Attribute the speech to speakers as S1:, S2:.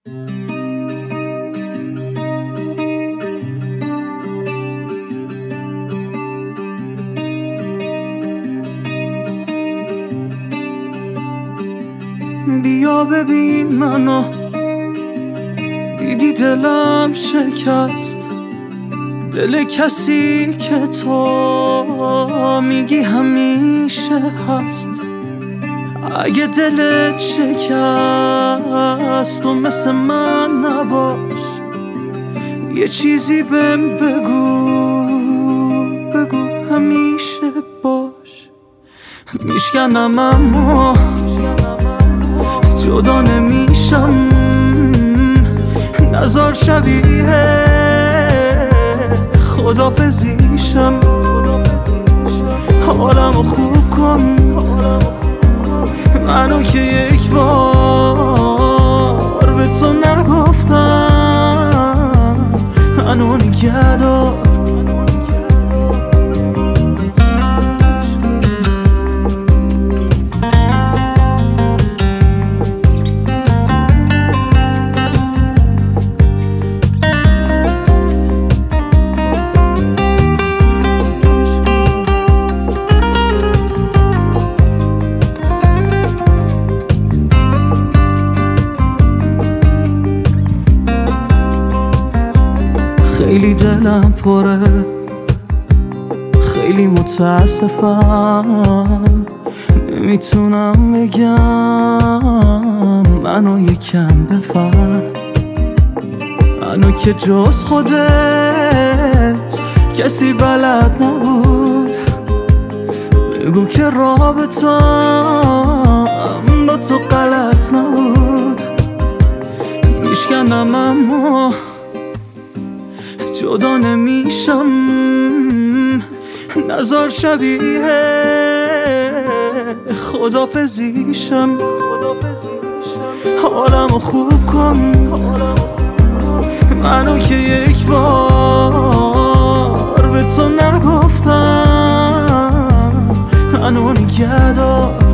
S1: بیا ببین منو، دیدی دلم شکست، دل کسی که تو میگی همیشه هست. اگه دلت شکست و مثل من نباش، یه چیزی بهم بگو همیشه باش. میشکنم اما جدا نمیشم، نزار شبیه خدافزیشم. حالمو خوب کن، منو که یک بار به تو نگفتم، منو نگه دار. خیلی دلم پره، خیلی متاسفم، نمیتونم بگم منو یکم بفهم. منو که جز خودت کسی بلد نبود، بگو که رابطم با تو غلط نبود. میشکنم اما جدا نمیشم، نزار شبیه خدافزیشم. حالمو خوب کن، منو که یک بار به تو نگفتم، منو نگه دار.